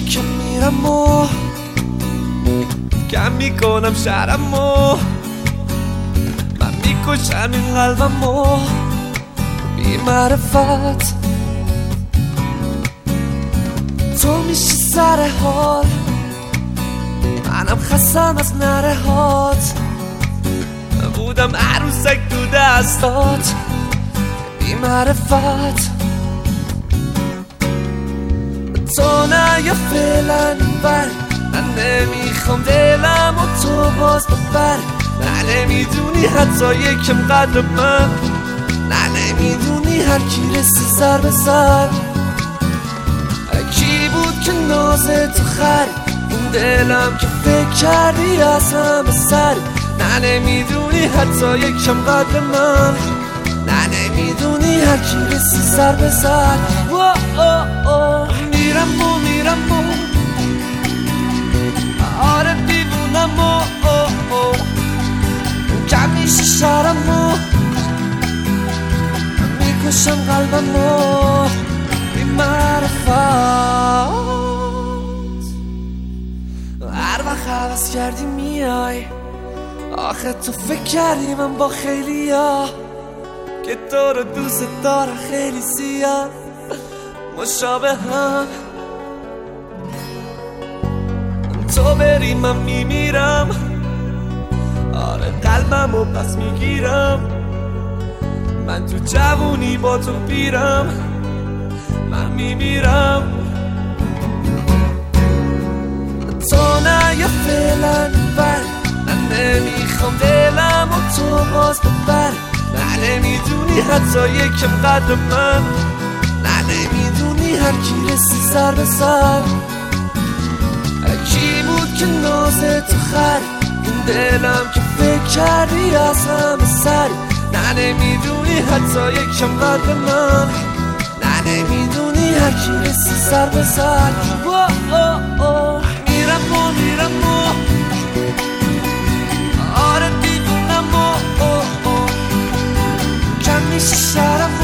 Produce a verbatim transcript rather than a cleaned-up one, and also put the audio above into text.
که میرم و کم میکنم شرم و من میکشم این قلبم و بی معرفت تو میشی سر حال منم خستم از نره هات بودم عروسک تو دستات بی معرفت تو نه یا فعلا بر من نمیخوام دلم و تو باز ببر نه نمیدونی حتی یکم قدر من نه نمیدونی هر کی رسی سر به سر کی بود که نازه تو خر این دلم که فکر کردی از همه سر نه نمیدونی حتی یکم قدر من نه نمیدونی هر کی رسی سر به سر میرم و میرم و آره دیوونم و کم میشه شرم و میکشم قلبم و بی معرفت هر وقت حوض کردی میای آخه تو فکر کردی من با خیلی ها که تو رو دوست دارم خیلی زیاد مشابه هم تو بری من میمیرم آره قلبم و پس میگیرم من تو جوونی با تو پیرم من میمیرم تو نه یا فعلا بر من نمیخوام دلم و تو باز ببر نه نمیدونی حتی یکم قدر من نه نمیدونی هر کی رسی سر به سر کی بود که نازه تو خر این دلم که فکر کردی از همه سر نه نمیدونی حتی یکم قدر من نه نمیدونی هر کی رسی سر به سر میرم و میرم و آره دیوونم و کم میشه شرم